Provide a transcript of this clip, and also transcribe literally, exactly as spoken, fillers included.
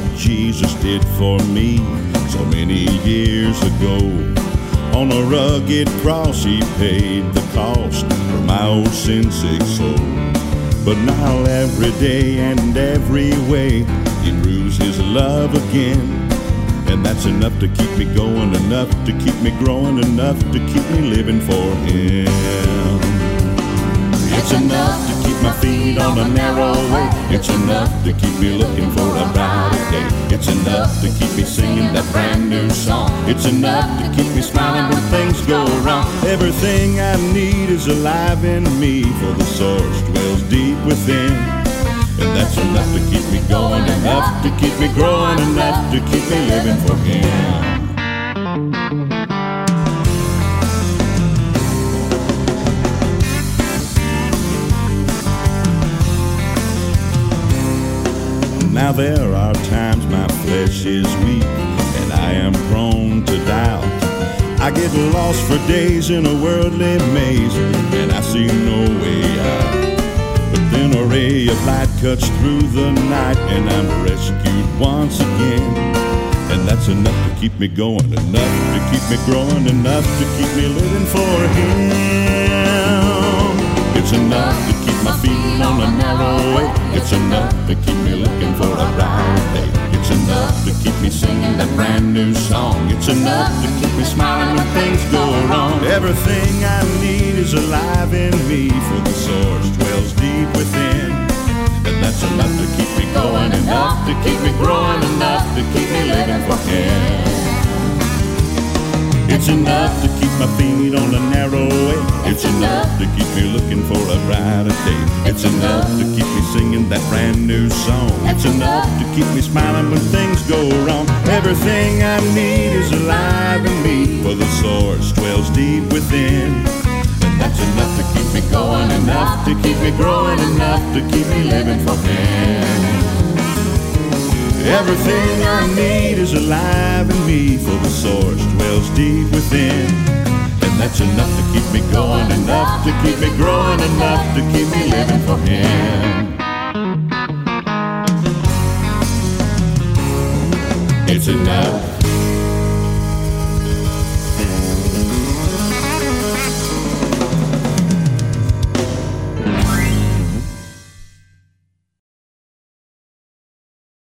Jesus did for me so many years ago. On a rugged cross he paid the cost for my old sin-sick soul. But now every day and every way he proves his love again. And that's enough to keep me going, enough to keep me growing, enough to keep me living for him. It's enough to keep my feet on a narrow way. It's enough to keep me looking for a brighter day. It's enough to keep me singing that brand new song. It's enough to keep me smiling when things go wrong. Everything I need is alive in me, for the source dwells deep within. And that's enough to keep me going, enough to keep me growing, enough to keep me living for him. Now there are times my flesh is weak and I am prone to doubt. I get lost for days in a worldly maze and I see no way out. But then a ray of light cuts through the night and I'm rescued once again. And that's enough to keep me going, enough to keep me growing, enough to keep me living for him. It's enough to keep my feet on a narrow way. It's enough to keep me looking for a brighter day. It's enough to keep me singing that brand new song. It's enough to keep me smiling when things go wrong. Everything I need is alive in me, for the source dwells deep within. And that's enough to keep me going, enough to keep me growing, enough to keep me living for him. It's enough to keep my feet on a narrow way. It's enough to keep me looking for a brighter day. It's enough to keep me singing that brand new song. It's enough to keep me smiling when things go wrong. Everything I need is alive in me, for the source dwells deep within. And that's enough to keep me going, enough to keep me growing, enough to keep me living for him. Everything I need is alive in me, for the source dwells deep within. And that's enough to keep me going, enough to keep me growing, enough to keep me living for him. It's enough